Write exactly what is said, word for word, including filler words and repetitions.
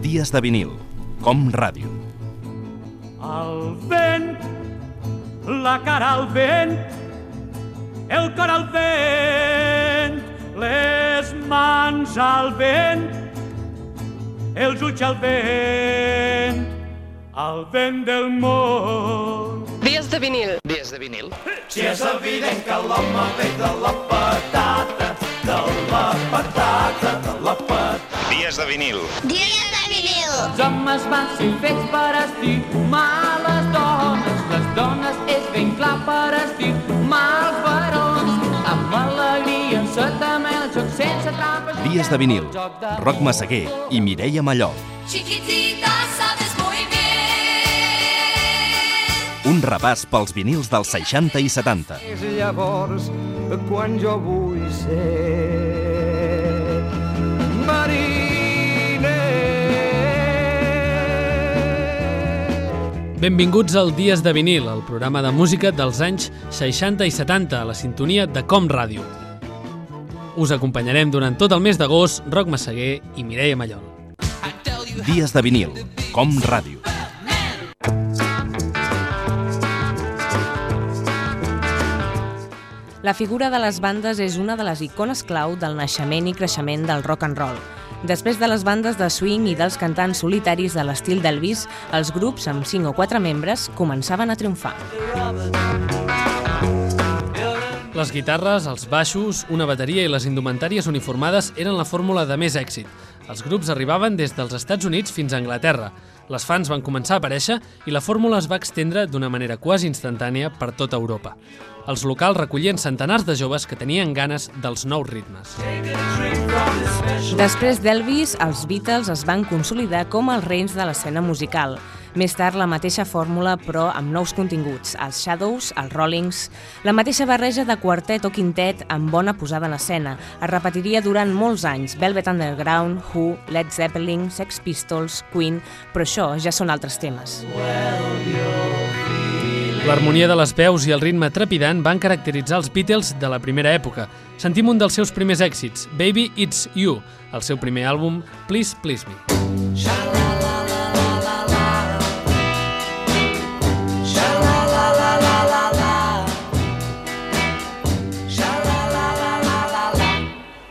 Dies de vinil, Com Ràdio. El vent, la cara al vent, el cor al vent, les mans al vent, els ulls al vent, al vent del món. Dies de vinil. Dies de vinil. Si és evident que l'home ve de la patata, de la patata, de la patata. Dies de vinil. Dies de vinil. Els homes van ser fets per estimar les dones, les dones és ben clar per estimar els barons, amb alegria, sota mel, joc sense trampes. Dies de vinil, Roc Massaguer i Mireia Mallol. Chiquitita, sabes muy bien. Un repàs pels vinils dels seixanta i setanta. És llavors quan jo vull ser mariner. Benvinguts al Dies de vinil, el programa de música dels anys seixanta i setanta, a la sintonia de Com Ràdio. Us acompanyarem durant tot el mes d'agost Roc Massaguer i Mireia Mallol. Dies de vinil, Com Ràdio. La figura de les bandes és una de les icones clau del naixement i creixement del rock and roll. Després de les bandes de swing i dels cantants solitaris de l'estil d'Elvis, els grups amb cinc o quatre membres començaven a triomfar. Les guitarres, els baixos, una bateria i les indumentàries uniformades eren la fórmula de més èxit. Els grups arribaven des dels Estats Units fins a Anglaterra. Les fans van començar a aparèixer i la fórmula es va estendre d'una manera quasi instantània per tota Europa. Els locals recollien centenars de joves que tenien ganes dels nous ritmes. Després d'Elvis, els Beatles es van consolidar com els reis de l'escena musical. Més tard, la mateixa fórmula, però amb nous continguts. Els Shadows, els Rollings, la mateixa barreja de quartet o quintet amb bona posada en escena. Es repetiria durant molts anys. Velvet Underground, Who, Led Zeppelin, Sex Pistols, Queen, però això ja són altres temes. L'harmonia de les veus i el ritme trepidant van caracteritzar els Beatles de la primera època. Sentim un dels seus primers èxits, Baby It's You, el seu primer àlbum, Please Please Me.